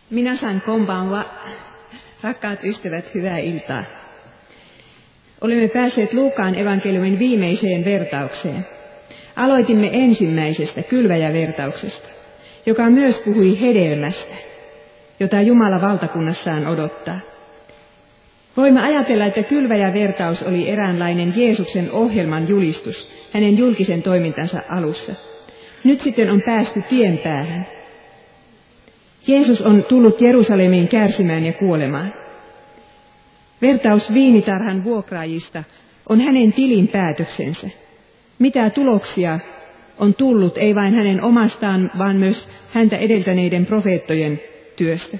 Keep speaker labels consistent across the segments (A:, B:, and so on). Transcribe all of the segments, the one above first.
A: Minasan konbanwa, rakkaat ystävät, hyvää iltaa. Olemme päässeet Luukaan evankeliumin viimeiseen vertaukseen. Aloitimme ensimmäisestä kylväjävertauksesta, joka myös puhui hedelmästä, jota Jumala valtakunnassaan odottaa. Voimme ajatella, että kylväjävertaus oli eräänlainen Jeesuksen ohjelman julistus hänen julkisen toimintansa alussa. Nyt sitten on päästy tien päähän. Jeesus on tullut Jerusalemiin kärsimään ja kuolemaan. Vertaus viinitarhan vuokraajista on hänen tilinpäätöksensä. Mitä tuloksia on tullut ei vain hänen omastaan, vaan myös häntä edeltäneiden profeettojen työstä.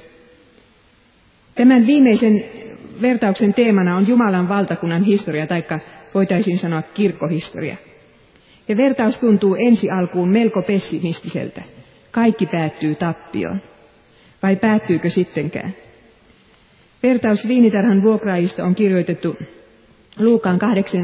A: Tämän viimeisen vertauksen teemana on Jumalan valtakunnan historia, taikka voitaisiin sanoa kirkkohistoria. Ja vertaus tuntuu ensi alkuun melko pessimistiseltä. Kaikki päättyy tappioon. Vai päättyykö sittenkään? Vertaus viinitarhan vuokraajista on kirjoitettu Luukaan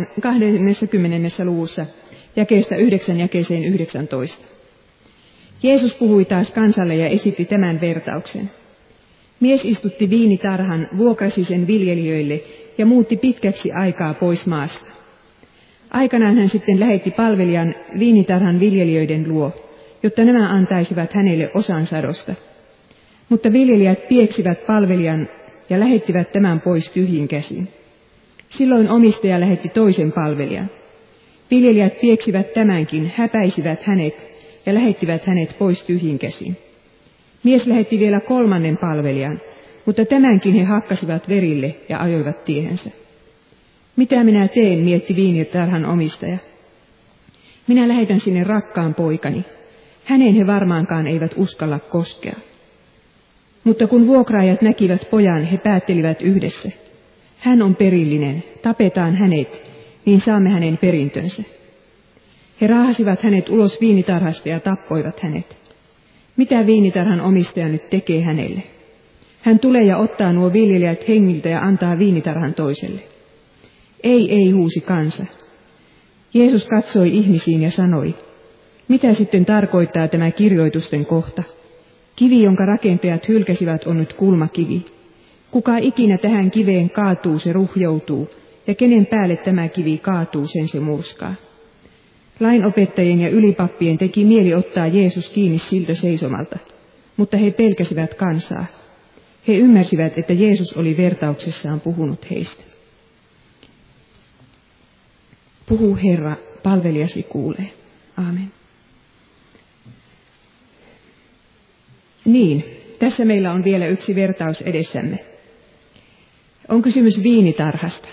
A: 20. luvussa jakeesta 9 jakeeseen 19. Jeesus puhui taas kansalle ja esitti tämän vertauksen. Mies istutti viinitarhan, vuokrasi sen viljelijöille ja muutti pitkäksi aikaa pois maasta. Aikanaan hän sitten lähetti palvelijan viinitarhan viljelijöiden luo, jotta nämä antaisivat hänelle osan sadosta. Mutta viljelijät pieksivät palvelijan ja lähettivät tämän pois tyhjin käsin. Silloin omistaja lähetti toisen palvelijan. Viljelijät pieksivät tämänkin, häpäisivät hänet ja lähettivät hänet pois tyhjin käsin. Mies lähetti vielä kolmannen palvelijan, mutta tämänkin he hakkasivat verille ja ajoivat tiehensä. Mitä minä teen, mietti viinitarhan omistaja. Minä lähetän sinne rakkaan poikani. Häneen he varmaankaan eivät uskalla koskea. Mutta kun vuokraajat näkivät pojan, he päättelivät yhdessä. Hän on perillinen, tapetaan hänet, niin saamme hänen perintönsä. He raahasivat hänet ulos viinitarhasta ja tappoivat hänet. Mitä viinitarhan omistaja nyt tekee hänelle? Hän tulee ja ottaa nuo viljelijät hengiltä ja antaa viinitarhan toiselle. Ei, huusi kansa. Jeesus katsoi ihmisiin ja sanoi, mitä sitten tarkoittaa tämä kirjoitusten kohta? Kivi, jonka rakentajat hylkäsivät, on nyt kulmakivi. Kuka ikinä tähän kiveen kaatuu, se ruhjoutuu, ja kenen päälle tämä kivi kaatuu, sen se murskaa. Lainopettajien ja ylipappien teki mieli ottaa Jeesus kiinni siltä seisomalta, mutta he pelkäsivät kansaa. He ymmärsivät, että Jeesus oli vertauksessaan puhunut heistä. Puhu Herra, palvelijasi kuulee. Aamen. Niin, tässä meillä on vielä yksi vertaus edessämme. On kysymys viinitarhasta.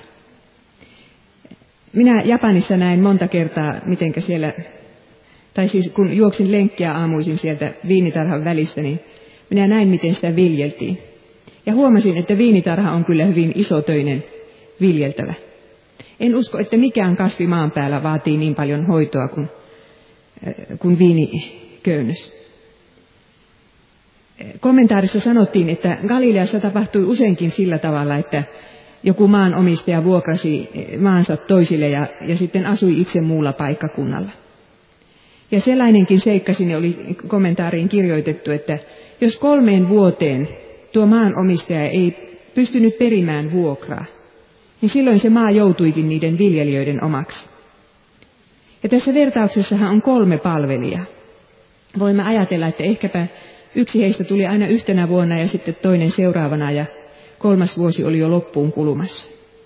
A: Minä Japanissa näin monta kertaa, mitenkä siellä, tai siis kun juoksin lenkkiä aamuisin sieltä viinitarhan välistä, niin minä näin, miten sitä viljeltiin. Ja huomasin, että viinitarha on kyllä hyvin isotöinen viljeltävä. En usko, että mikään kasvi maan päällä vaatii niin paljon hoitoa kuin viiniköynnös. Kommentaarissa sanottiin, että Galileassa tapahtui useinkin sillä tavalla, että joku maanomistaja vuokrasi maansa toisille ja sitten asui itse muulla paikkakunnalla. Ja sellainenkin seikka sinne oli kommentaariin kirjoitettu, että jos 3 vuoteen tuo maanomistaja ei pystynyt perimään vuokraa, niin silloin se maa joutuikin niiden viljelijöiden omaksi. Ja tässä vertauksessahan on 3 palvelijaa. Voimme ajatella, että ehkäpä yksi heistä tuli aina yhtenä vuonna ja sitten toinen seuraavana ja 3. vuosi oli jo loppuun kulumassa.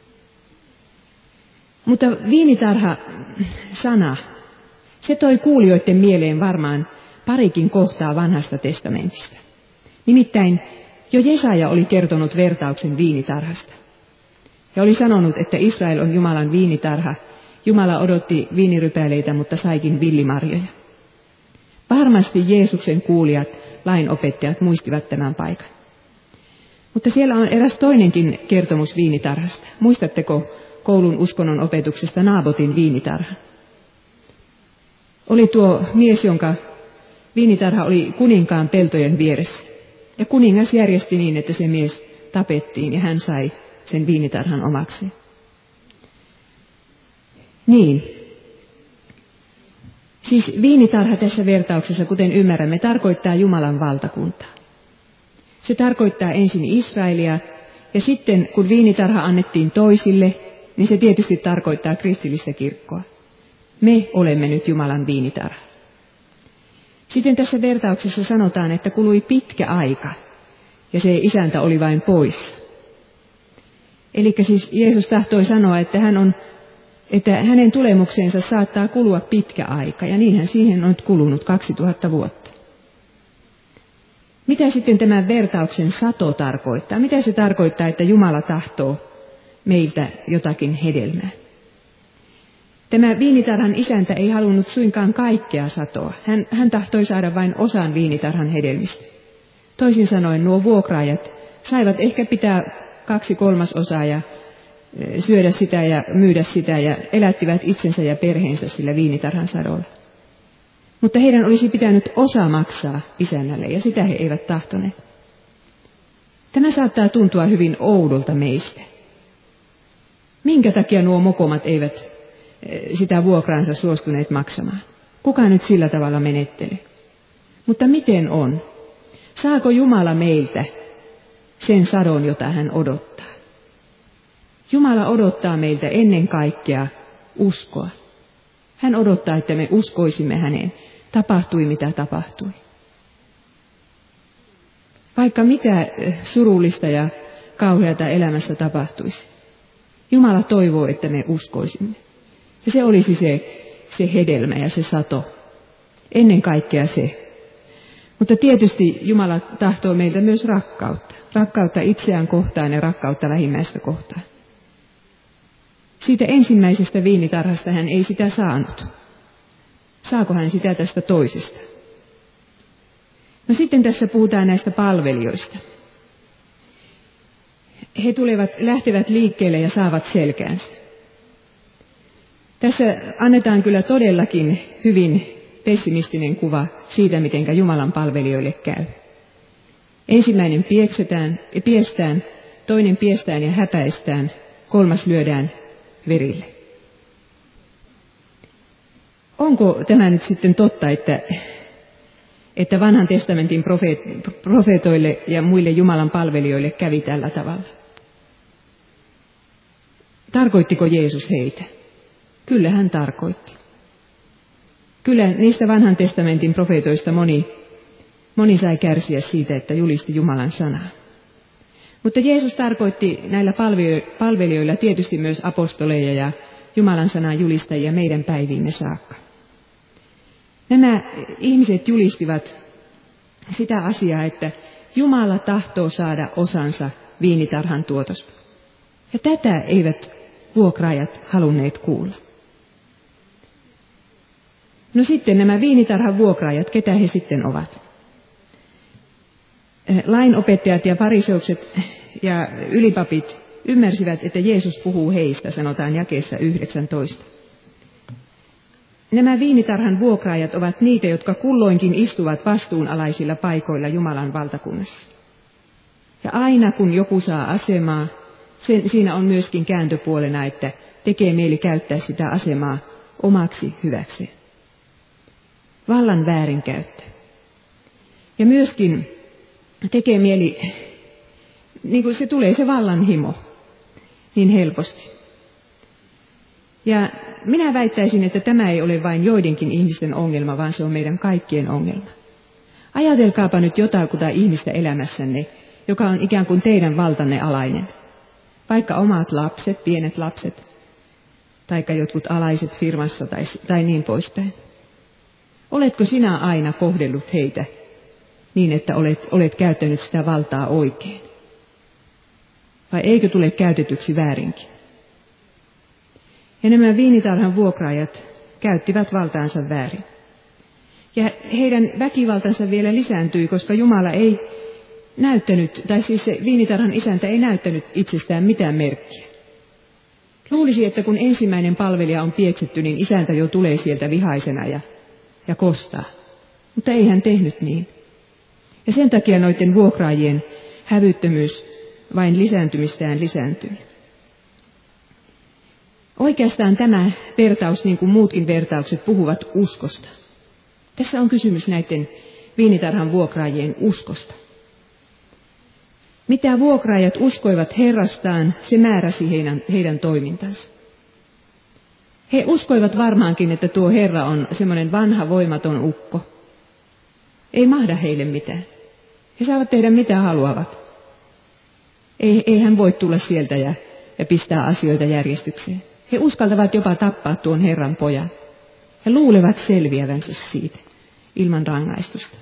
A: Mutta viinitarha-sana, se toi kuulijoiden mieleen varmaan parikin kohtaa vanhasta testamentista. Nimittäin jo Jesaja oli kertonut vertauksen viinitarhasta. Ja oli sanonut, että Israel on Jumalan viinitarha. Jumala odotti viinirypäleitä, mutta saikin villimarjoja. Varmasti Jeesuksen kuulijat, lainopettajat muistivat tämän paikan. Mutta siellä on eräs toinenkin kertomus viinitarhasta. Muistatteko koulun uskonnon opetuksesta Naabotin viinitarhan? Oli tuo mies, jonka viinitarha oli kuninkaan peltojen vieressä. Ja kuningas järjesti niin, että se mies tapettiin ja hän sai sen viinitarhan omaksi. Niin. Siis viinitarha tässä vertauksessa, kuten ymmärrämme, tarkoittaa Jumalan valtakuntaa. Se tarkoittaa ensin Israelia, ja sitten kun viinitarha annettiin toisille, niin se tietysti tarkoittaa kristillistä kirkkoa. Me olemme nyt Jumalan viinitarha. Sitten tässä vertauksessa sanotaan, että kului pitkä aika, ja se isäntä oli vain poissa. Eli siis Jeesus tahtoi sanoa, että hänen tulemukseensa saattaa kulua pitkä aika, ja niinhän siihen on kulunut 2000 vuotta. Mitä sitten tämän vertauksen sato tarkoittaa? Mitä se tarkoittaa, että Jumala tahtoo meiltä jotakin hedelmää? Tämä viinitarhan isäntä ei halunnut suinkaan kaikkea satoa. Hän tahtoi saada vain osan viinitarhan hedelmistä. Toisin sanoen nuo vuokraajat saivat ehkä pitää 2/3 ja syödä sitä ja myydä sitä ja elättivät itsensä ja perheensä sillä viinitarhan sadolla. Mutta heidän olisi pitänyt osa maksaa isännälle, ja sitä he eivät tahtoneet. Tämä saattaa tuntua hyvin oudolta meistä. Minkä takia nuo mokomat eivät sitä vuokraansa suostuneet maksamaan? Kuka nyt sillä tavalla menettelee? Mutta miten on? Saako Jumala meiltä sen sadon, jota hän odottaa? Jumala odottaa meiltä ennen kaikkea uskoa. Hän odottaa, että me uskoisimme häneen. Tapahtui mitä tapahtui. Vaikka mitä surullista ja kauheata elämässä tapahtuisi. Jumala toivoo, että me uskoisimme. Ja se olisi se hedelmä ja se sato. Ennen kaikkea se. Mutta tietysti Jumala tahtoo meiltä myös rakkautta. Rakkautta itseään kohtaan ja rakkautta lähimmäistä kohtaan. Siitä ensimmäisestä viinitarhasta hän ei sitä saanut. Saako hän sitä tästä toisesta? No sitten tässä puhutaan näistä palvelijoista. He lähtevät liikkeelle ja saavat selkäänsä. Tässä annetaan kyllä todellakin hyvin pessimistinen kuva siitä, miten Jumalan palvelijoille käy. Ensimmäinen piestään, toinen piestään ja häpäistään, kolmas lyödään verille. Onko tämä nyt sitten totta, että vanhan testamentin profeetoille ja muille Jumalan palvelijoille kävi tällä tavalla? Tarkoittiko Jeesus heitä? Kyllä hän tarkoitti. Kyllä niistä vanhan testamentin profeetoista moni sai kärsiä siitä, että julisti Jumalan sanaa. Mutta Jeesus tarkoitti näillä palvelijoilla tietysti myös apostoleja ja Jumalan sanan julistajia meidän päiviimme saakka. Nämä ihmiset julistivat sitä asiaa, että Jumala tahtoo saada osansa viinitarhan tuotosta. Ja tätä eivät vuokraajat halunneet kuulla. No sitten nämä viinitarhan vuokraajat, ketä he sitten ovat? Lainopettajat ja fariseukset ja ylipapit ymmärsivät, että Jeesus puhuu heistä, sanotaan jakeessa 19. Nämä viinitarhan vuokraajat ovat niitä, jotka kulloinkin istuvat vastuunalaisilla paikoilla Jumalan valtakunnassa. Ja aina kun joku saa asemaa, siinä on myöskin kääntöpuolena, että tekee mieli käyttää sitä asemaa omaksi hyväkseen. Vallan väärinkäyttö. Ja myöskin tekee mieli, niin kuin se tulee se vallanhimo niin helposti. Ja minä väittäisin, että tämä ei ole vain joidenkin ihmisten ongelma, vaan se on meidän kaikkien ongelma. Ajatelkaapa nyt jotakuta ihmistä elämässänne, joka on ikään kuin teidän valtanne alainen. Vaikka omat lapset, pienet lapset, tai jotkut alaiset firmassa tai niin poispäin. Oletko sinä aina kohdellut heitä niin, että olet käyttänyt sitä valtaa oikein? Vai eikö tule käytetyksi väärinkin? Ja nämä viinitarhan vuokraajat käyttivät valtaansa väärin. Ja heidän väkivaltansa vielä lisääntyi, koska Jumala ei näyttänyt, tai siis se viinitarhan isäntä ei näyttänyt itsestään mitään merkkiä. Luulisi, että kun ensimmäinen palvelija on pieksetty, niin isäntä jo tulee sieltä vihaisena ja kostaa. Mutta ei hän tehnyt niin. Ja sen takia noiden vuokraajien hävyttömyys vain lisääntymistään lisääntyi. Oikeastaan tämä vertaus, niin kuin muutkin vertaukset, puhuvat uskosta. Tässä on kysymys näiden viinitarhan vuokraajien uskosta. Mitä vuokraajat uskoivat Herrastaan, se määräsi heidän toimintansa. He uskoivat varmaankin, että tuo Herra on semmoinen vanha voimaton ukko. Ei mahda heille mitään. He saavat tehdä mitä haluavat. Ei hän voi tulla sieltä ja pistää asioita järjestykseen. He uskaltavat jopa tappaa tuon Herran pojan. He luulevat selviävänsä siitä ilman rangaistusta.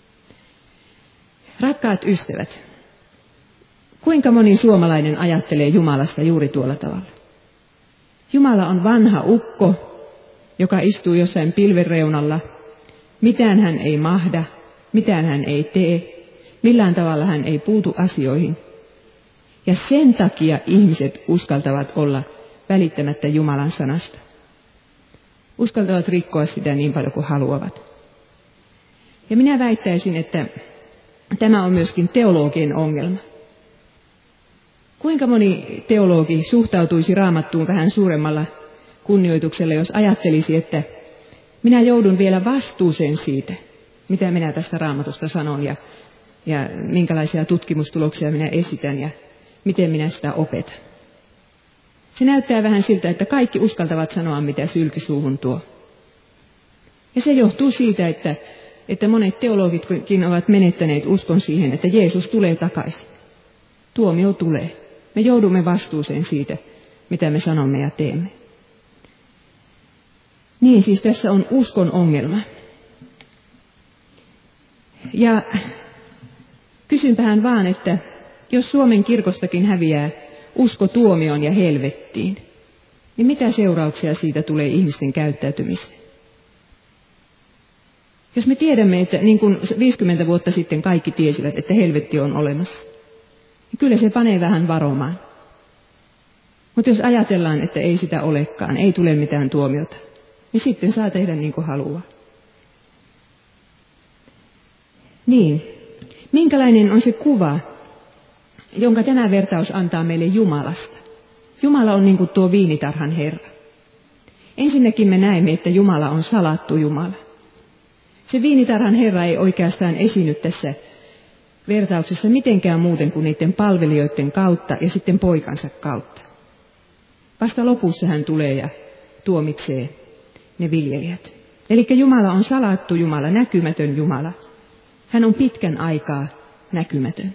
A: Rakkaat ystävät, kuinka moni suomalainen ajattelee Jumalasta juuri tuolla tavalla? Jumala on vanha ukko, joka istuu jossain pilven reunalla. Mitään hän ei mahda, mitään hän ei tee, millään tavalla hän ei puutu asioihin. Ja sen takia ihmiset uskaltavat olla välittämättä Jumalan sanasta. Uskaltavat rikkoa sitä niin paljon kuin haluavat. Ja minä väittäisin, että tämä on myöskin teologien ongelma. Kuinka moni teologi suhtautuisi Raamattuun vähän suuremmalla kunnioituksella, jos ajattelisi, että minä joudun vielä vastuuseen siitä, mitä minä tästä Raamatusta sanon ja minkälaisia tutkimustuloksia minä esitän ja miten minä sitä opetan. Se näyttää vähän siltä, että kaikki uskaltavat sanoa, mitä sylki suuhun tuo. Ja se johtuu siitä, että monet teologitkin ovat menettäneet uskon siihen, että Jeesus tulee takaisin. Tuomio tulee. Me joudumme vastuuseen siitä, mitä me sanomme ja teemme. Niin, siis tässä on uskon ongelma. Ja kysynpähän vaan, että jos Suomen kirkostakin häviää usko tuomioon ja helvettiin, niin mitä seurauksia siitä tulee ihmisten käyttäytymiseen? Jos me tiedämme, että niin kuin 50 vuotta sitten kaikki tiesivät, että helvetti on olemassa, niin kyllä se panee vähän varomaan. Mutta jos ajatellaan, että ei sitä olekaan, ei tule mitään tuomiota, niin sitten saa tehdä niin kuin haluaa. Niin, minkälainen on se kuva, jonka tämä vertaus antaa meille Jumalasta? Jumala on niin kuin tuo viinitarhan Herra. Ensinnäkin me näemme, että Jumala on salattu Jumala. Se viinitarhan Herra ei oikeastaan esiinny tässä vertauksessa mitenkään muuten kuin niiden palvelijoiden kautta ja sitten poikansa kautta. Vasta lopussa hän tulee ja tuomitsee ne viljelijät. Eli Jumala on salattu Jumala, näkymätön Jumala. Hän on pitkän aikaa näkymätön.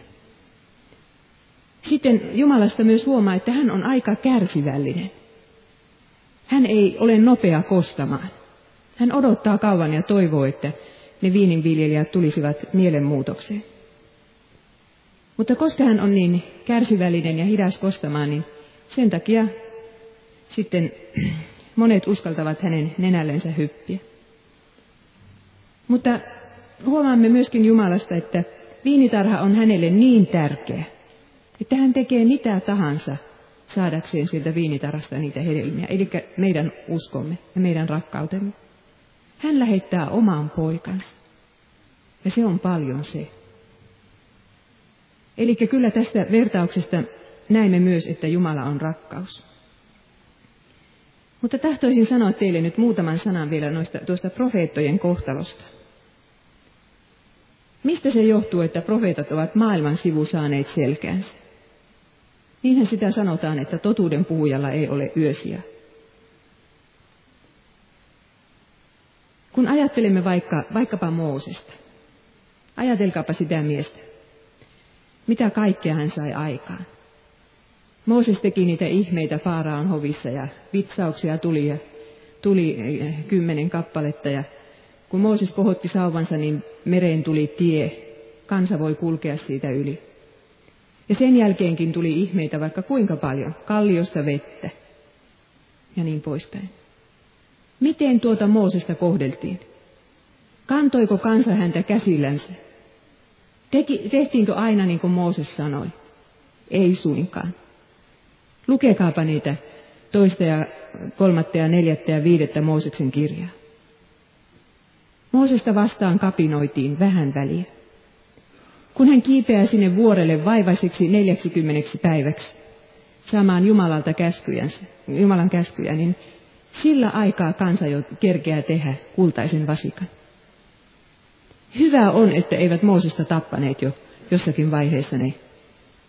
A: Sitten Jumalasta myös huomaa, että hän on aika kärsivällinen. Hän ei ole nopea kostamaan. Hän odottaa kauan ja toivoo, että ne viininviljelijät tulisivat mielenmuutokseen. Mutta koska hän on niin kärsivällinen ja hidas kostamaan, niin sen takia sitten monet uskaltavat hänen nenällensä hyppiä. Mutta huomaamme myöskin Jumalasta, että viinitarha on hänelle niin tärkeä, että hän tekee mitä tahansa saadakseen sieltä viinitarhasta niitä hedelmiä, eli meidän uskomme ja meidän rakkautemme. Hän lähettää oman poikansa, ja se on paljon se. Eli kyllä tästä vertauksesta näemme myös, että Jumala on rakkaus. Mutta tahtoisin sanoa teille nyt muutaman sanan vielä tuosta profeettojen kohtalosta. Mistä se johtuu, että profeetat ovat maailman sivu saaneet selkäänsä? Niinhän sitä sanotaan, että totuuden puhujalla ei ole yösiä. Kun ajattelemme vaikkapa Moosesta, ajatelkaapa sitä miestä. Mitä kaikkea hän sai aikaan? Mooses teki niitä ihmeitä Faaraon hovissa ja vitsauksia tuli 10 kappaletta. Ja kun Mooses kohotti sauvansa, niin mereen tuli tie. Kansa voi kulkea siitä yli. Ja sen jälkeenkin tuli ihmeitä vaikka kuinka paljon. Kalliosta vettä ja niin poispäin. Miten tuota Moosesta kohdeltiin? Kantoiko kansa häntä käsillänsä? Tehtiinkö aina niin kuin Mooses sanoi? Ei suinkaan. Lukekaapa niitä 2. ja 3. ja 4. ja 5. Mooseksen kirjaa. Moosesta vastaan kapinoitiin vähän väliä. Kun hän kiipeää sinne vuorelle vaivaiseksi 40 päiväksi saamaan Jumalan käskyjä, niin sillä aikaa kansa jo kerkeää tehdä kultaisen vasikan. Hyvä on, että eivät Moosesta tappaneet jo jossakin vaiheessa ne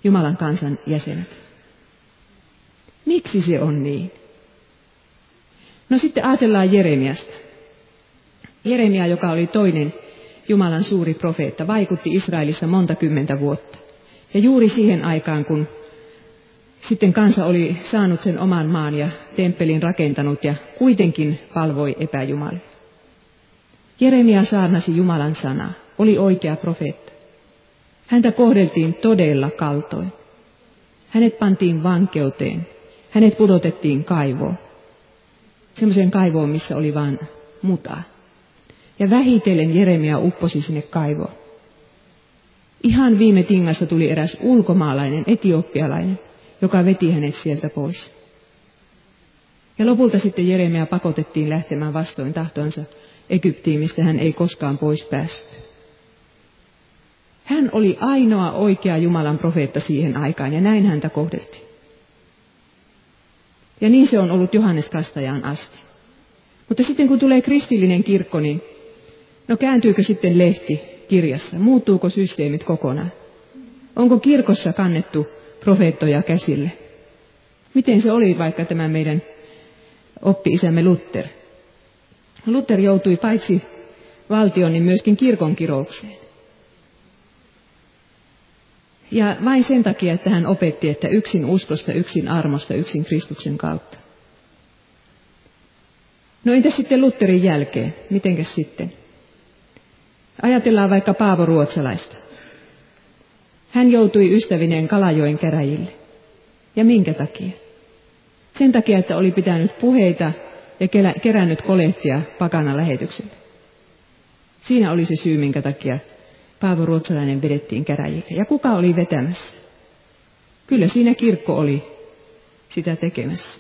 A: Jumalan kansan jäsenet. Miksi se on niin? No sitten ajatellaan Jeremiasta. Jeremia, joka oli toinen Jumalan suuri profeetta, vaikutti Israelissa monta kymmentä vuotta. Ja juuri siihen aikaan, kun sitten kansa oli saanut sen oman maan ja temppelin rakentanut ja kuitenkin palvoi epäjumalia. Jeremia saarnasi Jumalan sanaa, oli oikea profeetta. Häntä kohdeltiin todella kaltoin. Hänet pantiin vankeuteen, hänet pudotettiin kaivoon. Semmoiseen kaivoon, missä oli vain mutaa. Ja vähitellen Jeremia upposi sinne kaivoon. Ihan viime tingassa tuli eräs ulkomaalainen, etiopialainen, joka veti hänet sieltä pois. Ja lopulta sitten Jeremia pakotettiin lähtemään vastoin tahtonsa Egyptiin, mistä hän ei koskaan pois päässyt. Hän oli ainoa oikea Jumalan profeetta siihen aikaan, ja näin häntä kohdeltiin. Ja niin se on ollut Johannes Kastajaan asti. Mutta sitten kun tulee kristillinen kirkko, niin no kääntyykö sitten lehti kirjassa? Muuttuuko systeemit kokonaan? Onko kirkossa kannettu profeettoja käsille? Miten se oli vaikka tämä meidän oppi-isämme Luther? Luther joutui paitsi valtion, niin myöskin kirkon kiroukseen. Ja vain sen takia, että hän opetti, että yksin uskosta, yksin armosta, yksin Kristuksen kautta. No entäs sitten Lutherin jälkeen? Mitenkäs sitten? Ajatellaan vaikka Paavo Ruotsalaista. Hän joutui ystävineen Kalajoen käräjille. Ja minkä takia? Sen takia, että oli pitänyt puheita ja kerännyt kolehtia pakanan lähetykselle. Siinä oli se syy, minkä takia Paavo Ruotsalainen vedettiin käräjille. Ja kuka oli vetämässä? Kyllä siinä kirkko oli sitä tekemässä.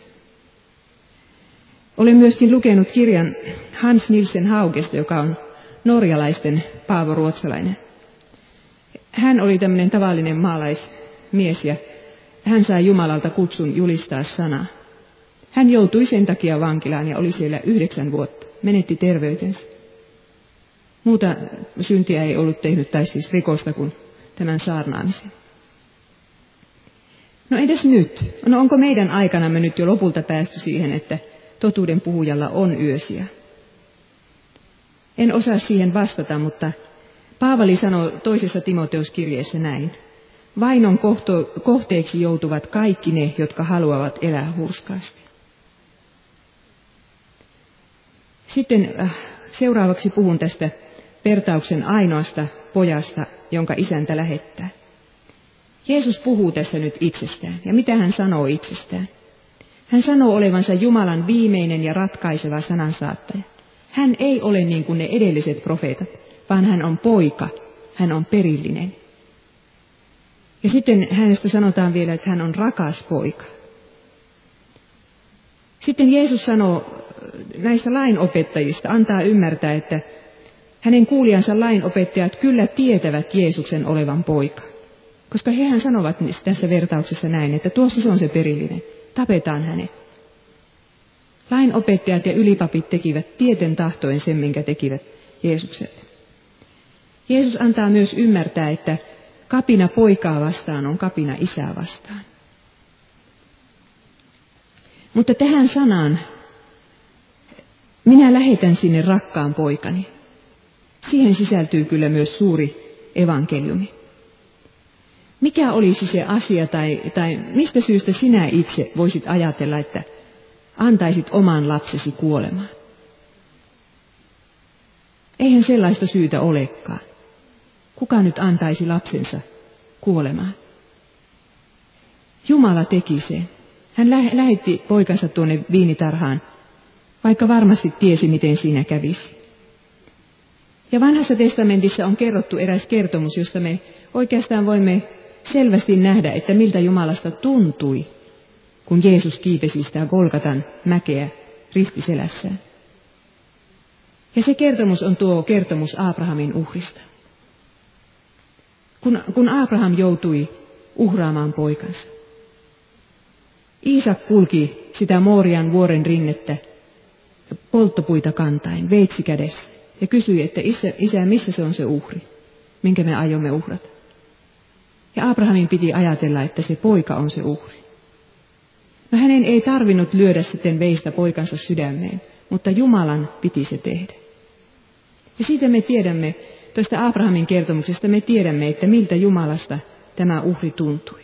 A: Olen myöskin lukenut kirjan Hans Nielsen Haugesta, joka on norjalaisten Paavo Ruotsalainen. Hän oli tämmöinen tavallinen maalaismies ja hän sai Jumalalta kutsun julistaa sanaa. Hän joutui sen takia vankilaan ja oli siellä 9 vuotta. Menetti terveytensä. Muuta syntiä ei ollut tehnyt, tai siis rikosta kuin tämän saarnaamisen. No entäs nyt? No onko meidän aikanamme nyt jo lopulta päästy siihen, että totuuden puhujalla on yösiä? En osaa siihen vastata, mutta Paavali sanoo toisessa Timoteuskirjeessä näin. Vainon kohteeksi joutuvat kaikki ne, jotka haluavat elää hurskaasti. Sitten seuraavaksi puhun tästä Pertauksen ainoasta pojasta, jonka isäntä lähettää. Jeesus puhuu tässä nyt itsestään. Ja mitä hän sanoo itsestään? Hän sanoo olevansa Jumalan viimeinen ja ratkaiseva sanansaattaja. Hän ei ole niin kuin ne edelliset profeetat, vaan hän on poika, hän on perillinen. Ja sitten hänestä sanotaan vielä, että hän on rakas poika. Sitten Jeesus sanoo näistä lainopettajista, antaa ymmärtää, että hänen kuulijansa lainopettajat kyllä tietävät Jeesuksen olevan poika. Koska hehän sanovat tässä vertauksessa näin, että tuossa se on se perillinen, tapetaan hänet. Lainopettajat ja ylipapit tekivät tieten tahtoen sen, minkä tekivät Jeesukselle. Jeesus antaa myös ymmärtää, että kapina poikaa vastaan on kapina isää vastaan. Mutta tähän sanaan, minä lähetän sinne rakkaan poikani, siihen sisältyy kyllä myös suuri evankeliumi. Mikä olisi se asia tai mistä syystä sinä itse voisit ajatella, että antaisit oman lapsesi kuolemaan? Eihän sellaista syytä olekaan. Kuka nyt antaisi lapsensa kuolemaan? Jumala teki sen. Hän lähetti poikansa tuonne viinitarhaan, vaikka varmasti tiesi, miten siinä kävisi. Ja Vanhassa testamentissa on kerrottu eräs kertomus, josta me oikeastaan voimme selvästi nähdä, että miltä Jumalasta tuntui, kun Jeesus kiipesi sitä Golgatan mäkeä ristiselässään. Ja se kertomus on tuo kertomus Abrahamin uhrista. Kun Abraham joutui uhraamaan poikansa. Iisak kulki sitä Moorian vuoren rinnettä polttopuita kantain, veitsi kädessä, ja kysyi, että isä, missä se on se uhri, minkä me aiomme uhrata. Ja Abrahamin piti ajatella, että se poika on se uhri. No hänen ei tarvinnut lyödä sitten veistä poikansa sydämeen, mutta Jumalan piti se tehdä. Ja siitä me tiedämme, tuosta Abrahamin kertomuksesta me tiedämme, että miltä Jumalasta tämä uhri tuntui.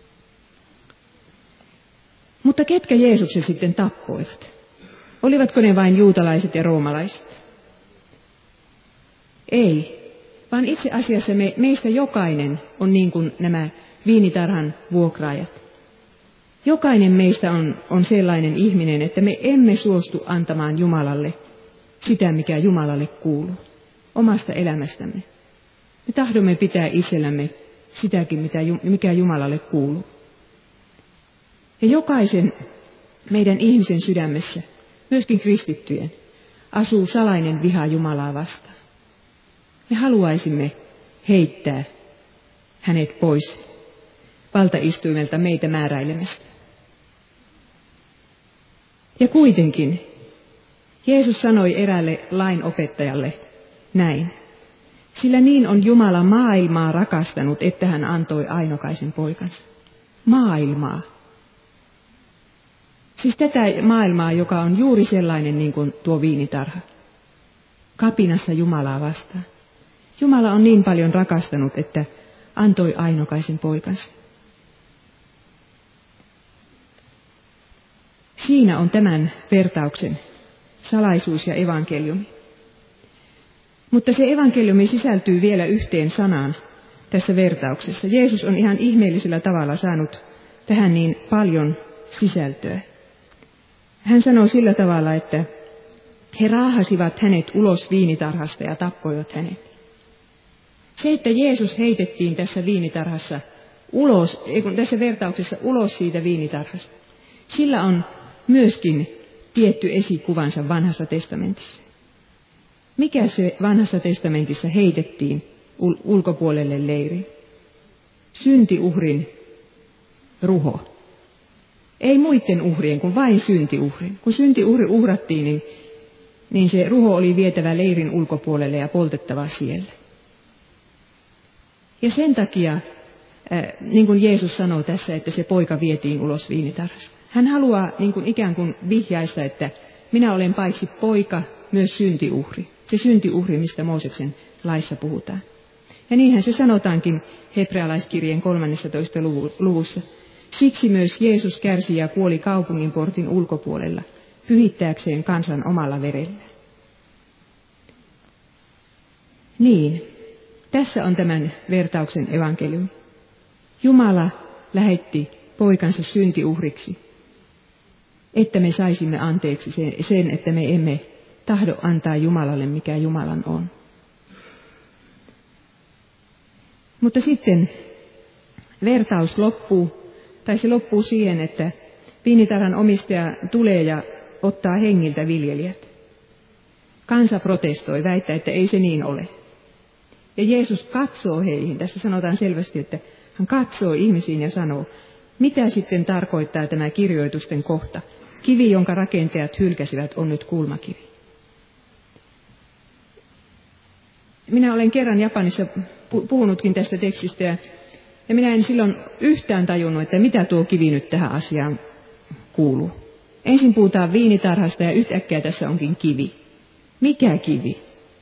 A: Mutta ketkä Jeesuksen sitten tappoivat? Olivatko ne vain juutalaiset ja roomalaiset? Ei, vaan itse asiassa meistä jokainen on niin kuin nämä viinitarhan vuokraajat. Jokainen meistä on sellainen ihminen, että me emme suostu antamaan Jumalalle sitä, mikä Jumalalle kuuluu, omasta elämästämme. Me tahdomme pitää itsellämme sitäkin, mikä Jumalalle kuuluu. Ja jokaisen meidän ihmisen sydämessä, myöskin kristittyjen, asuu salainen viha Jumalaa vastaan. Me haluaisimme heittää hänet pois valtaistuimelta meitä määräilemästä. Ja kuitenkin Jeesus sanoi eräälle lainopettajalle näin: sillä niin on Jumala maailmaa rakastanut, että hän antoi ainokaisen poikansa. Maailmaa. Siis tätä maailmaa, joka on juuri sellainen niin kuin tuo viinitarha. Kapinassa Jumalaa vastaan. Jumala on niin paljon rakastanut, että antoi ainokaisen poikansa. Siinä on tämän vertauksen salaisuus ja evankeliumi. Mutta se evankeliumi sisältyy vielä yhteen sanaan tässä vertauksessa. Jeesus on ihan ihmeellisellä tavalla saanut tähän niin paljon sisältöä. Hän sanoo sillä tavalla, että he raahasivat hänet ulos viinitarhasta ja tappoivat hänet. Se, että Jeesus heitettiin tässä viinitarhassa ulos, tässä vertauksessa ulos siitä viinitarhasta, sillä on myöskin tietty esikuvansa vanhassa testamentissa. Mikä se vanhassa testamentissa heitettiin ulkopuolelle leiri? Syntiuhrin ruho. Ei muiden uhrien, kuin vain syntiuhrin. Kun syntiuhri uhrattiin, niin se ruho oli vietävä leirin ulkopuolelle ja poltettava siellä. Ja sen takia, niin kuin Jeesus sanoo tässä, että se poika vietiin ulos viinitarhasta. Hän haluaa niin kuin ikään kuin vihjaista, että minä olen paitsi poika, myös syntiuhri. Se syntiuhri, mistä Mooseksen laissa puhutaan. Ja niinhän se sanotaankin hebrealaiskirjeen 13. luvussa. Siksi myös Jeesus kärsi ja kuoli kaupungin portin ulkopuolella, pyhittääkseen kansan omalla verellä. Niin, tässä on tämän vertauksen evankeliumi. Jumala lähetti poikansa syntiuhriksi, että me saisimme anteeksi sen, että me emme tahdo antaa Jumalalle, mikä Jumalan on. Mutta sitten vertaus loppuu, tai se loppuu siihen, että viinitarhan omistaja tulee ja ottaa hengiltä viljelijät. Kansa protestoi, väittää, että ei se niin ole. Ja Jeesus katsoo heihin, tässä sanotaan selvästi, että hän katsoo ihmisiin ja sanoo, mitä sitten tarkoittaa tämä kirjoitusten kohta. Kivi, jonka rakentajat hylkäsivät, on nyt kulmakivi. Minä olen kerran Japanissa puhunutkin tästä tekstistä ja minä en silloin yhtään tajunnut, että mitä tuo kivi nyt tähän asiaan kuuluu. Ensin puhutaan viinitarhasta ja yhtäkkiä tässä onkin kivi. Mikä kivi?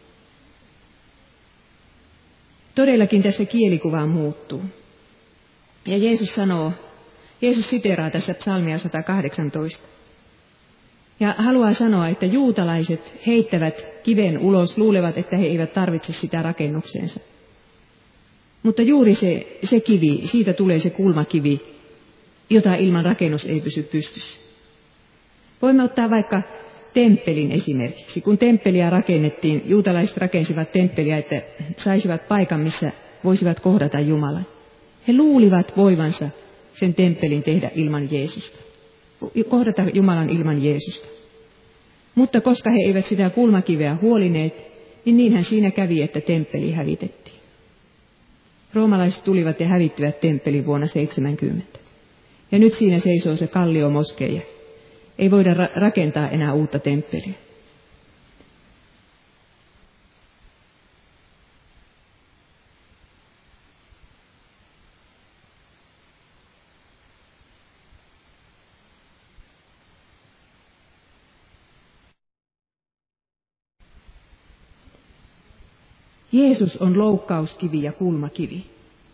A: Todellakin tässä kielikuva muuttuu. Ja Jeesus siteraa tässä psalmia 118. Ja haluaa sanoa, että juutalaiset heittävät kiven ulos, luulevat, että he eivät tarvitse sitä rakennukseensa. Mutta juuri se kivi, siitä tulee se kulmakivi, jota ilman rakennus ei pysy pystyssä. Voimme ottaa vaikka temppelin esimerkiksi. Kun temppeliä rakennettiin, juutalaiset rakensivat temppeliä, että saisivat paikan, missä voisivat kohdata Jumalan. He luulivat voivansa sen temppelin tehdä ilman Jeesusta. Kohdata Jumalan ilman Jeesusta. Mutta koska he eivät sitä kulmakiveä huolineet, niin niinhän siinä kävi, että temppeli hävitettiin. Roomalaiset tulivat ja hävittivät temppelin vuonna 70. Ja nyt siinä seisoo se kalliomoskeija. Ei voida rakentaa enää uutta temppeliä. Jeesus on loukkauskivi ja kulmakivi.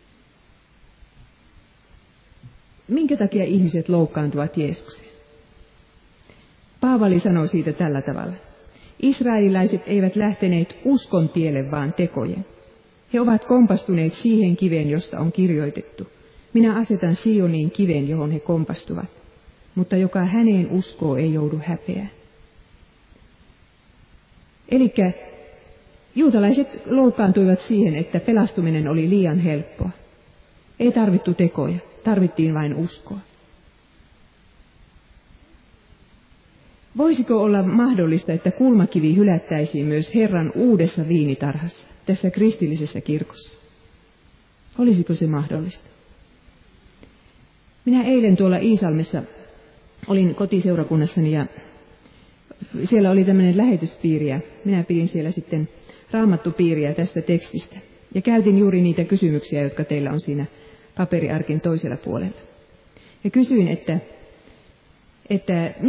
A: Minkä takia ihmiset loukkaantuvat Jeesukseen? Paavali sanoo siitä tällä tavalla. Israelilaiset eivät lähteneet uskon tielle, vaan tekojen. He ovat kompastuneet siihen kiveen, josta on kirjoitettu. Minä asetan Sioniin kiven, johon he kompastuvat, mutta joka häneen uskoo, ei joudu häpeään. Elikkä juutalaiset loukkaantuivat siihen, että pelastuminen oli liian helppoa. Ei tarvittu tekoja, tarvittiin vain uskoa. Voisiko olla mahdollista, että kulmakivi hylättäisiin myös Herran uudessa viinitarhassa, tässä kristillisessä kirkossa? Olisiko se mahdollista? Minä eilen tuolla Iisalmessa olin kotiseurakunnassani ja siellä oli tämmöinen lähetyspiiri ja minä pidin siellä sitten raamattupiiriä tästä tekstistä. Ja käytin juuri niitä kysymyksiä, jotka teillä on siinä paperiarkin toisella puolella. Ja kysyin, että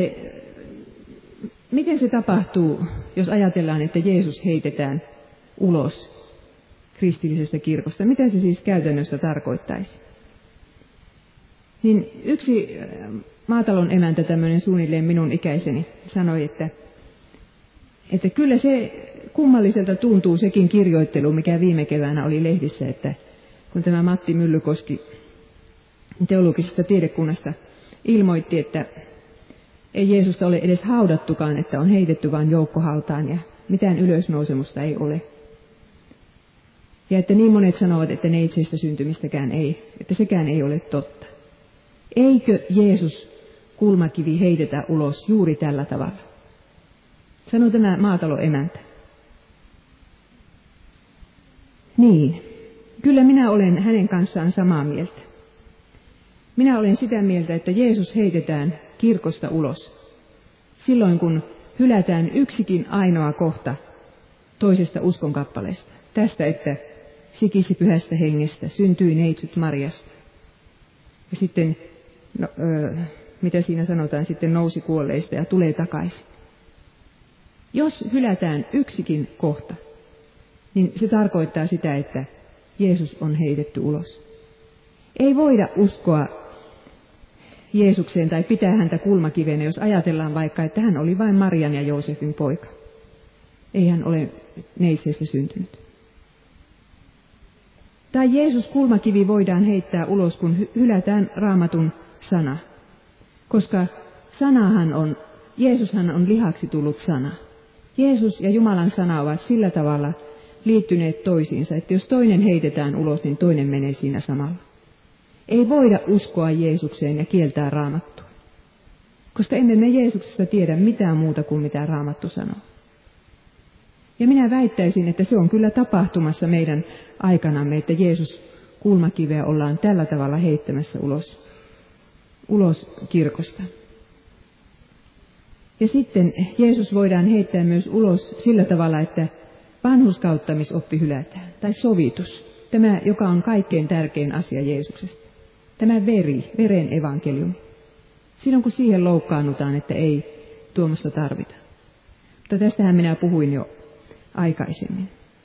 A: miten se tapahtuu, jos ajatellaan, että Jeesus heitetään ulos kristillisestä kirkosta. Mitä se siis käytännössä tarkoittaisi? Niin yksi maatalon emäntä, tämmöinen suunnilleen minun ikäiseni, sanoi, että kyllä se kummalliselta tuntuu sekin kirjoittelu, mikä viime keväänä oli lehdissä, että kun tämä Matti Myllykoski teologisesta tiedekunnasta ilmoitti, että ei Jeesusta ole edes haudattukaan, että on heitetty vain joukkohautaan ja mitään ylösnousemusta ei ole. Ja että niin monet sanovat, että neitseistä syntymistäkään ei, että sekään ei ole totta. Eikö Jeesus kulmakivi heitetä ulos juuri tällä tavalla? Sanoi tämä maataloemäntä. Niin, kyllä minä olen hänen kanssaan samaa mieltä. Minä olen sitä mieltä, että Jeesus heitetään kirkosta ulos silloin, kun hylätään yksikin ainoa kohta toisesta uskonkappaleesta. Tästä, että sikisi pyhästä hengestä, syntyi neitsyt Marjasta. Ja sitten, mitä siinä sanotaan, sitten nousi kuolleista ja tulee takaisin. Jos hylätään yksikin kohta, niin se tarkoittaa sitä, että Jeesus on heitetty ulos. Ei voida uskoa Jeesukseen tai pitää häntä kulmakivenä, jos ajatellaan vaikka, että hän oli vain Marian ja Joosefin poika. Ei hän ole neitsestä syntynyt. Tai Jeesus kulmakivi voidaan heittää ulos, kun hylätään Raamatun sana. Koska Jeesushan on lihaksi tullut sana. Jeesus ja Jumalan sana ovat sillä tavalla liittyneet toisiinsa, että jos toinen heitetään ulos, niin toinen menee siinä samalla. Ei voida uskoa Jeesukseen ja kieltää Raamattua, koska emme me Jeesuksesta tiedä mitään muuta kuin mitä Raamattu sanoo. Ja minä väittäisin, että se on kyllä tapahtumassa meidän aikanamme, että Jeesus kulmakiveä ollaan tällä tavalla heittämässä ulos kirkosta. Ja sitten Jeesus voidaan heittää myös ulos sillä tavalla, että vanhurskauttamisoppi hylätään, tai sovitus, tämä joka on kaikkein tärkein asia Jeesuksesta. Tämä veren evankeliumi. Silloin kun siihen loukkaannutaan, että ei tuommoista tarvita. Mutta tästähän minä puhuin jo aikaisemmin.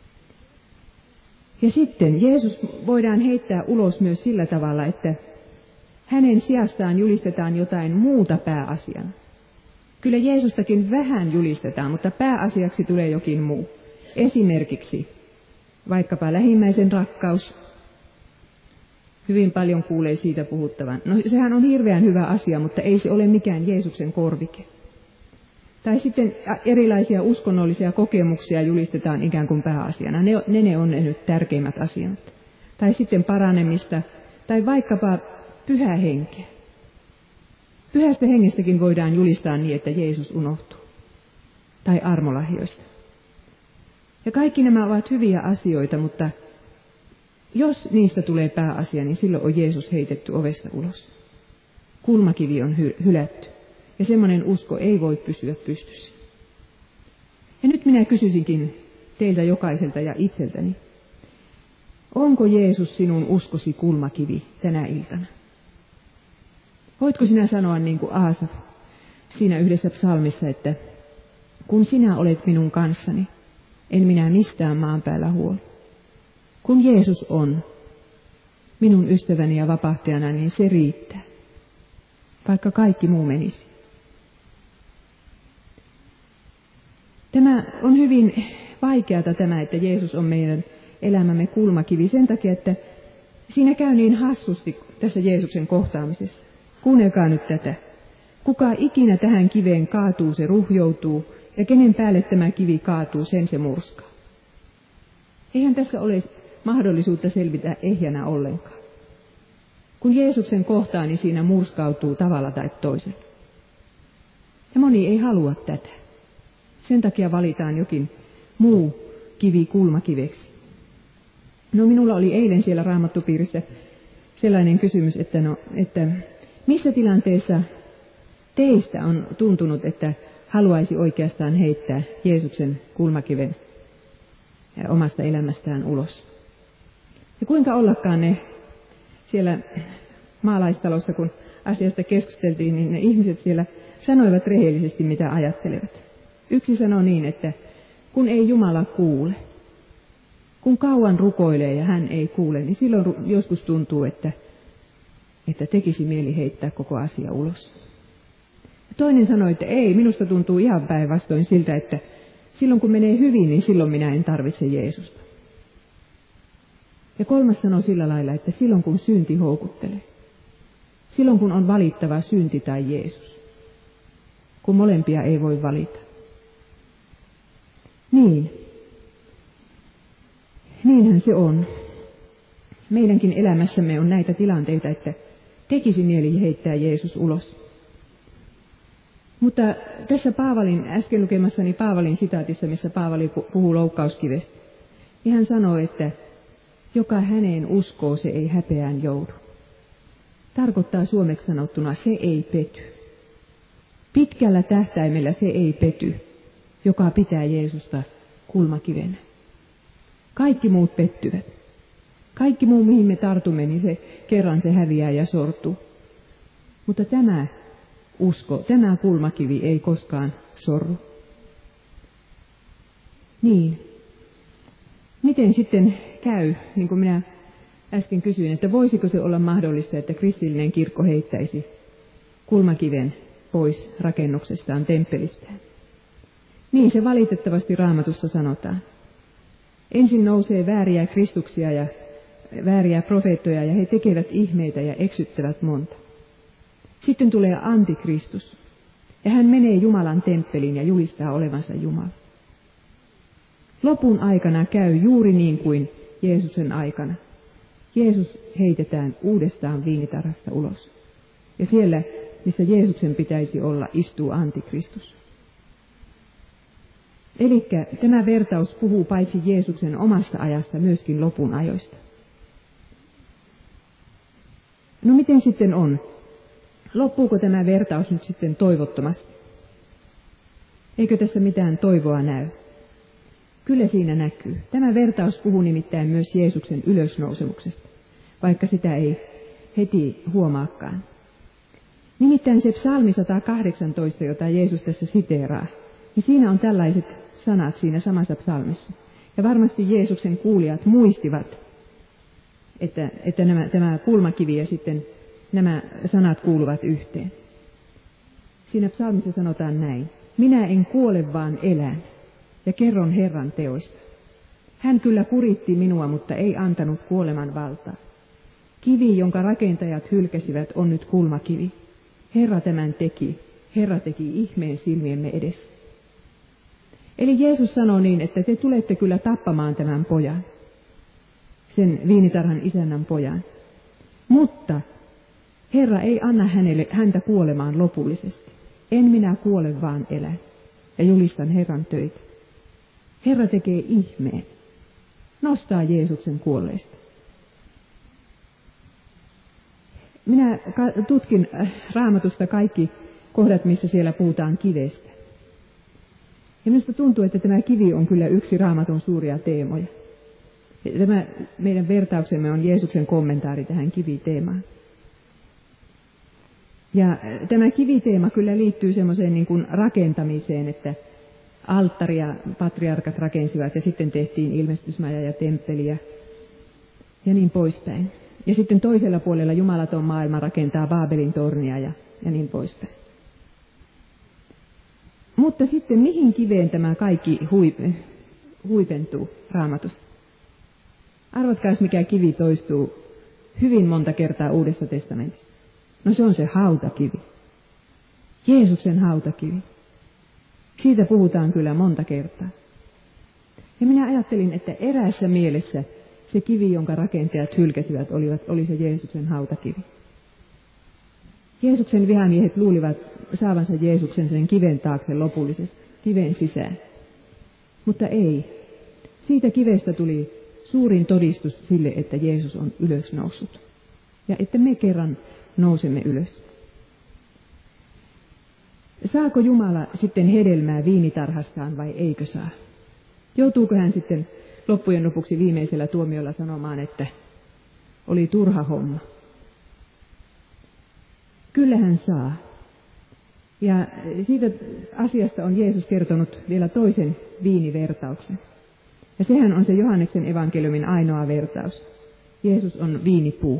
A: Ja sitten Jeesus voidaan heittää ulos myös sillä tavalla, että hänen sijastaan julistetaan jotain muuta pääasiana. Kyllä Jeesustakin vähän julistetaan, mutta pääasiaksi tulee jokin muu. Esimerkiksi vaikkapa lähimmäisen rakkaus. Hyvin paljon kuulee siitä puhuttavan. No sehän on hirveän hyvä asia, mutta ei se ole mikään Jeesuksen korvike. Tai sitten erilaisia uskonnollisia kokemuksia julistetaan ikään kuin pääasiana. Ne on ne nyt tärkeimmät asiat. Tai sitten paranemista, tai vaikkapa pyhä henkeä. Pyhästä hengestäkin voidaan julistaa niin, että Jeesus unohtuu. Tai armolahjoista. Ja kaikki nämä ovat hyviä asioita, mutta jos niistä tulee pääasia, niin silloin on Jeesus heitetty ovesta ulos. Kulmakivi on hylätty. Ja semmoinen usko ei voi pysyä pystyssä. Ja nyt minä kysyisinkin teiltä jokaiselta ja itseltäni. Onko Jeesus sinun uskosi kulmakivi tänä iltana? Voitko sinä sanoa niin kuin Aasaf siinä yhdessä psalmissa, että kun sinä olet minun kanssani, En minä mistään maan päällä huoli. Kun Jeesus on minun ystäväni ja vapahtajana, niin se riittää. Vaikka kaikki muu menisi. Tämä on hyvin vaikeata tämä, että Jeesus on meidän elämämme kulmakivi sen takia, että siinä käy niin hassusti tässä Jeesuksen kohtaamisessa. Kuunnelkaa nyt tätä. Kuka ikinä tähän kiveen kaatuu, se ruhjoutuu, ja kenen päälle tämä kivi kaatuu, sen se murskaa. Eihän tässä ole mahdollisuutta selvitä ehjänä ollenkaan. Kun Jeesuksen kohtaa, niin siinä murskautuu tavalla tai toisella. Ja moni ei halua tätä. Sen takia valitaan jokin muu kivi kulmakiveksi. No minulla oli eilen siellä Raamattupiirissä sellainen kysymys, että missä tilanteessa teistä on tuntunut, että haluaisi oikeastaan heittää Jeesuksen kulmakiven omasta elämästään ulos. Ja kuinka ollakaan ne siellä maalaistalossa, kun asiasta keskusteltiin, niin ne ihmiset siellä sanoivat rehellisesti, mitä ajattelevat. Yksi sanoi niin, että kun ei Jumala kuule, kun kauan rukoilee ja hän ei kuule, niin silloin joskus tuntuu, että tekisi mieli heittää koko asia ulos. Ja toinen sanoi, että ei, minusta tuntuu ihan päinvastoin siltä, että silloin kun menee hyvin, niin silloin minä en tarvitse Jeesusta. Ja kolmas sanoi sillä lailla, että silloin kun synti houkuttelee, silloin kun on valittava synti tai Jeesus, kun molempia ei voi valita. Niinhän se on. Meidänkin elämässämme on näitä tilanteita, että tekisi mieli heittää Jeesus ulos. Mutta tässä äsken lukemassani Paavalin sitaatissa, missä Paavali puhuu loukkauskivestä, niin hän sanoo, että joka häneen uskoo, se ei häpeään joudu. Tarkoittaa suomeksi sanottuna, se ei pety. Pitkällä tähtäimellä se ei pety, joka pitää Jeesusta kulmakivenä. Kaikki muut pettyvät. Kaikki muu, mihin me tartumme, niin kerran se häviää ja sortuu. Mutta tämä usko, tämä kulmakivi ei koskaan sorru. Niin. Miten sitten käy, niin kuin minä äsken kysyin, että voisiko se olla mahdollista, että kristillinen kirkko heittäisi kulmakiven pois rakennuksestaan, temppelistään? Niin se valitettavasti Raamatussa sanotaan. Ensin nousee vääriä kristuksia ja vääriä profeettoja ja he tekevät ihmeitä ja eksyttävät monta. Sitten tulee antikristus ja hän menee Jumalan temppeliin ja julistaa olevansa Jumala. Lopun aikana käy juuri niin kuin Jeesuksen aikana. Jeesus heitetään uudestaan viinitarhasta ulos. Ja siellä, missä Jeesuksen pitäisi olla, istuu antikristus. Eli tämä vertaus puhuu paitsi Jeesuksen omasta ajasta, myöskin lopun ajoista. No miten sitten on? Loppuuko tämä vertaus nyt sitten toivottomasti? Eikö tässä mitään toivoa näy? Kyllä siinä näkyy. Tämä vertaus puhuu nimittäin myös Jeesuksen ylösnousemuksesta, vaikka sitä ei heti huomaakaan. Nimittäin se psalmi 118, jota Jeesus tässä siteeraa, niin siinä on tällaiset sanat siinä samassa psalmissa. Ja varmasti Jeesuksen kuulijat muistivat, että tämä kulmakivi ja sitten nämä sanat kuuluvat yhteen. Siinä psalmissa sanotaan näin. Minä en kuole, vaan elän, ja kerron Herran teoista. Hän kyllä kuritti minua, mutta ei antanut kuoleman valtaa. Kivi, jonka rakentajat hylkäsivät, on nyt kulmakivi. Herra tämän teki. Herra teki ihmeen silmiemme edessä. Eli Jeesus sanoo niin, että te tulette kyllä tappamaan tämän pojan, sen viinitarhan isännän pojan. Mutta Herra ei anna häntä kuolemaan lopullisesti. En minä kuole, vaan elän, ja julistan Herran töitä. Herra tekee ihmeen, nostaa Jeesuksen kuolleista. Minä tutkin Raamatusta kaikki kohdat, missä siellä puhutaan kivestä. Ja minusta tuntuu, että tämä kivi on kyllä yksi Raamatun suuria teemoja. Tämä meidän vertauksemme on Jeesuksen kommentaari tähän kiviteemaan. Ja tämä kiviteema kyllä liittyy semmoiseen niin kuin rakentamiseen, että alttaria patriarkat rakensivat ja sitten tehtiin ilmestysmaja ja temppeliä ja niin poispäin. Ja sitten toisella puolella jumalaton maailma rakentaa Baabelin tornia ja niin poispäin. Mutta sitten mihin kiveen tämä kaikki huipentuu Raamatussa? Arvatkaas, mikä kivi toistuu hyvin monta kertaa Uudessa testamentissa. No se on se hautakivi. Jeesuksen hautakivi. Siitä puhutaan kyllä monta kertaa. Ja minä ajattelin, että eräässä mielessä se kivi, jonka rakentajat hylkäsivät, oli se Jeesuksen hautakivi. Jeesuksen vihamiehet luulivat saavansa Jeesuksen sen kiven taakse lopullisesti, kiven sisään. Mutta ei. Siitä kivestä tuli suurin todistus sille, että Jeesus on ylösnoussut. Ja että me kerran nousemme ylös. Saako Jumala sitten hedelmää viinitarhastaan vai eikö saa? Joutuuko hän sitten loppujen lopuksi viimeisellä tuomiolla sanomaan, että oli turha homma? Kyllä hän saa. Ja siitä asiasta on Jeesus kertonut vielä toisen viinivertauksen. Ja sehän on se Johanneksen evankeliumin ainoa vertaus. Jeesus on viinipuu.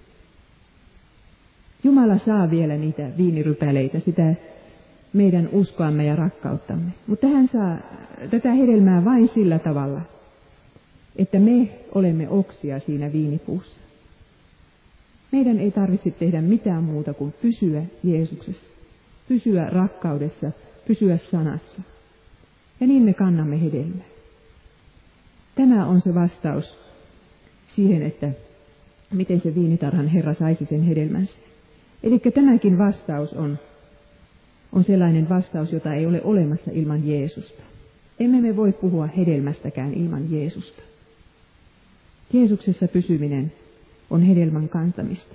A: Jumala saa vielä niitä viinirypäleitä, sitä meidän uskoamme ja rakkauttamme. Mutta hän saa tätä hedelmää vain sillä tavalla, että me olemme oksia siinä viinipuussa. Meidän ei tarvitse tehdä mitään muuta kuin pysyä Jeesuksessa, pysyä rakkaudessa, pysyä sanassa. Ja niin me kannamme hedelmää. Tämä on se vastaus siihen, että miten se viinitarhan Herra saisi sen hedelmänsä. Eli tämäkin vastaus on sellainen vastaus, jota ei ole olemassa ilman Jeesusta. Emme me voi puhua hedelmästäkään ilman Jeesusta. Jeesuksessa pysyminen on hedelmän kantamista.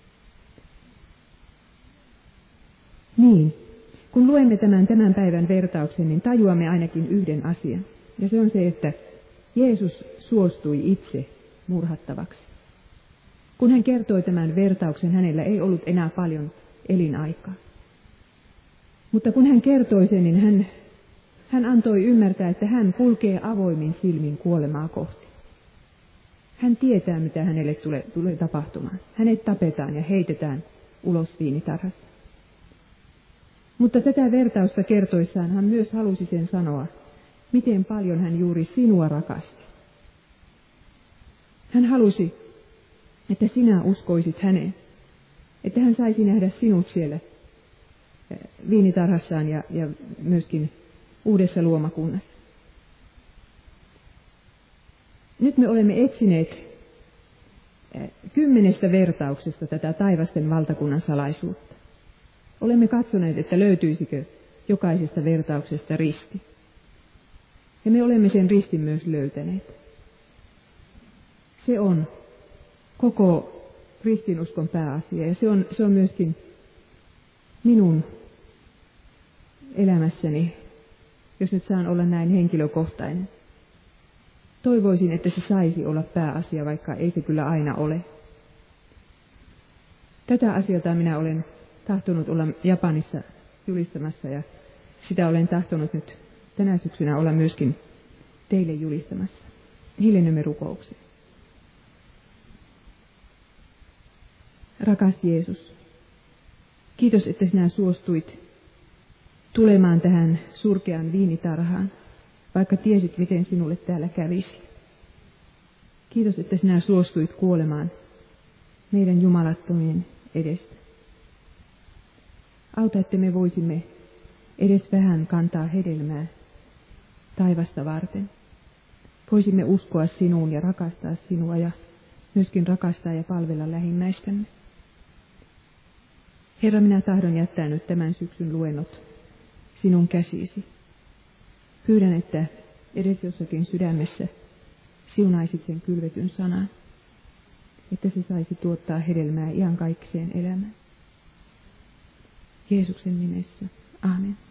A: Niin, kun luemme tämän päivän vertauksen, niin tajuamme ainakin yhden asian. Ja se on se, että Jeesus suostui itse murhattavaksi. Kun hän kertoi tämän vertauksen, hänellä ei ollut enää paljon elinaikaa. Mutta kun hän kertoi sen, niin hän antoi ymmärtää, että hän kulkee avoimin silmin kuolemaa kohti. Hän tietää, mitä hänelle tulee tapahtumaan. Hänet tapetaan ja heitetään ulos viinitarhasta. Mutta tätä vertausta kertoissaan hän myös halusi sen sanoa, miten paljon hän juuri sinua rakasti. Hän halusi, että sinä uskoisit häneen, että hän saisi nähdä sinut siellä viinitarhassaan ja myöskin uudessa luomakunnassa. Nyt me olemme etsineet 10 vertauksesta tätä taivasten valtakunnan salaisuutta. Olemme katsoneet, että löytyisikö jokaisesta vertauksesta risti. Ja me olemme sen ristin myös löytäneet. Se on koko kristinuskon pääasia ja se on myöskin minun elämässäni, jos nyt saan olla näin henkilökohtainen. Toivoisin, että se saisi olla pääasia, vaikka ei se kyllä aina ole. Tätä asiaa minä olen tahtonut olla Japanissa julistamassa ja sitä olen tahtonut nyt tänä syksynä olla myöskin teille julistamassa. Hiljennymme rukoukseen. Rakas Jeesus, kiitos, että sinä suostuit tulemaan tähän surkeaan viinitarhaan, vaikka tiesit, miten sinulle täällä kävisi. Kiitos, että sinä suostuit kuolemaan meidän jumalattomien edestä. Auta, että me voisimme edes vähän kantaa hedelmää taivasta varten. Voisimme uskoa sinuun ja rakastaa sinua ja myöskin rakastaa ja palvella lähimmäistämme. Herra, minä tahdon jättää nyt tämän syksyn luennot sinun käsisi. Pyydän, että edes jossakin sydämessä siunaisit sen kylvetyn sanan, että se saisi tuottaa hedelmää iankaikkiseen elämään. Jeesuksen nimessä. Amen.